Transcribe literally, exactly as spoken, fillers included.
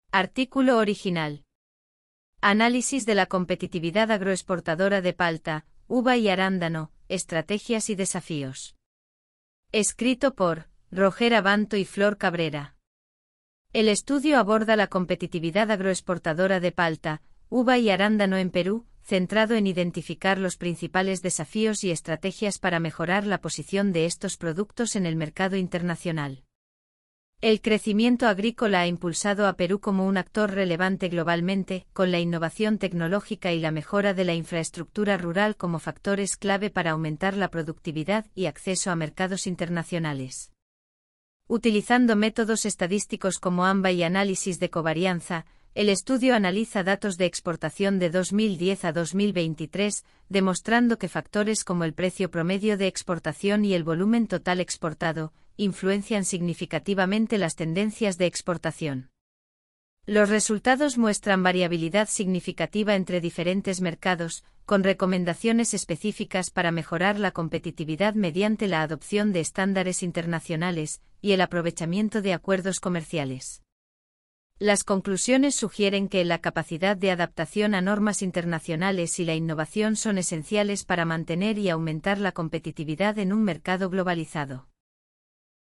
Artículo original. Análisis de la competitividad agroexportadora de palta, uva y arándano, estrategias y desafíos. Escrito por Roger Abanto y Flor Cabrera. El estudio aborda la competitividad agroexportadora de palta, uva y arándano en Perú, centrado en identificar los principales desafíos y estrategias para mejorar la posición de estos productos en el mercado internacional. El crecimiento agrícola ha impulsado a Perú como un actor relevante globalmente, con la innovación tecnológica y la mejora de la infraestructura rural como factores clave para aumentar la productividad y acceso a mercados internacionales. Utilizando métodos estadísticos como AMBA y análisis de covarianza, el estudio analiza datos de exportación de dos mil diez a dos mil veintitrés, demostrando que factores como el precio promedio de exportación y el volumen total exportado, influencian significativamente las tendencias de exportación. Los resultados muestran variabilidad significativa entre diferentes mercados, con recomendaciones específicas para mejorar la competitividad mediante la adopción de estándares internacionales y el aprovechamiento de acuerdos comerciales. Las conclusiones sugieren que la capacidad de adaptación a normas internacionales y la innovación son esenciales para mantener y aumentar la competitividad en un mercado globalizado.